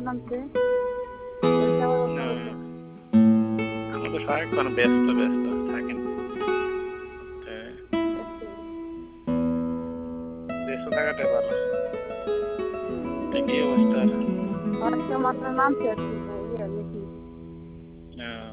নামছে আমি তো সারাক্ষণ ব্যস্ত ব্যস্ত থাকেন, ব্যস্ত থাকাটাই ভালো। কি অবস্থা? অনেক মাত্রা নামছে আর কি।